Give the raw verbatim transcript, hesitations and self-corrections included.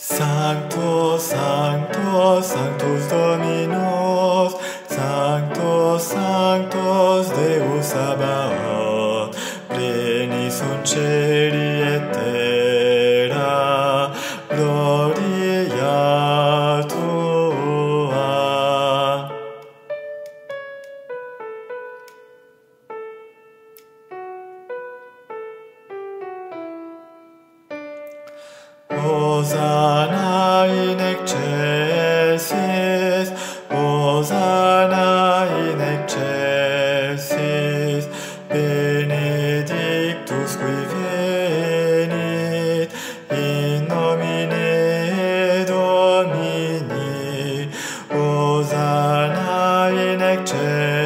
Sanctus, Sanctus, Sanctus Dominus, Sanctus, Sanctus Deus Sabaoth, pleni sunt celi et terra, gloria tua. Hosanna in excelsis, Hosanna in excelsis, benedictus qui venit, in nomine Domini, Hosanna in excelsis.